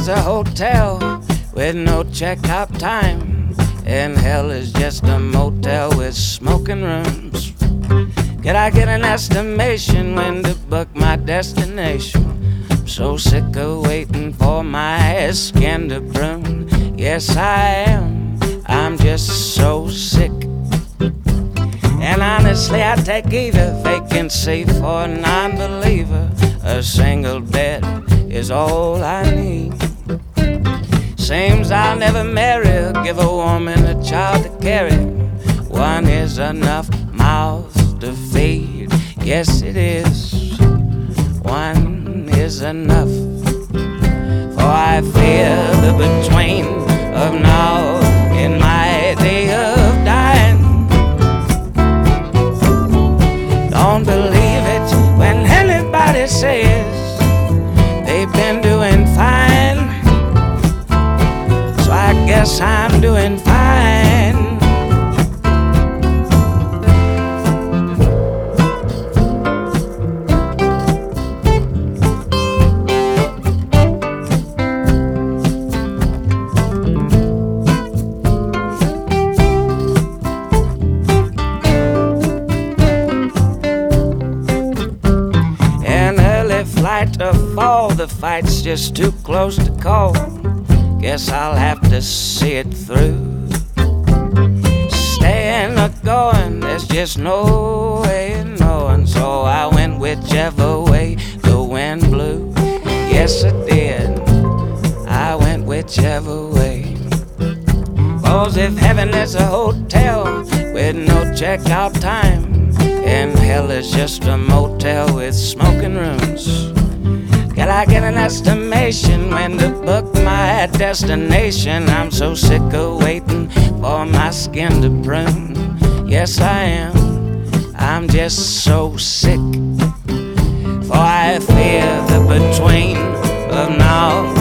is a hotel with no checkout time, and hell is just a motel with smoking rooms. Could I get an estimation when to book my destination? I'm so sick of waiting for my skin to prune. Yes, I am. I'm just so sick. And honestly, I take either vacancy for a non-believer. A single bed is all I need. Seems I'll never marry or give a woman a child to carry. One is enough mouths to feed. Yes, it is. One is enough. For I fear the between of now and my day of dying. Don't believe it when anybody says they've been doing fine. So I guess I'm doing fine. To fall, the fight's just too close to call. Guess I'll have to see it through. Staying or going, there's just no way of knowing. So I went whichever way the wind blew. Yes, I did. I went whichever way. 'Cause if heaven is a hotel with no checkout time, and hell is just a motel with smoking rooms, can I get an estimation when to book my destination? I'm so sick of waiting for my skin to prune. Yes, I am. I'm just so sick. For I fear the between of now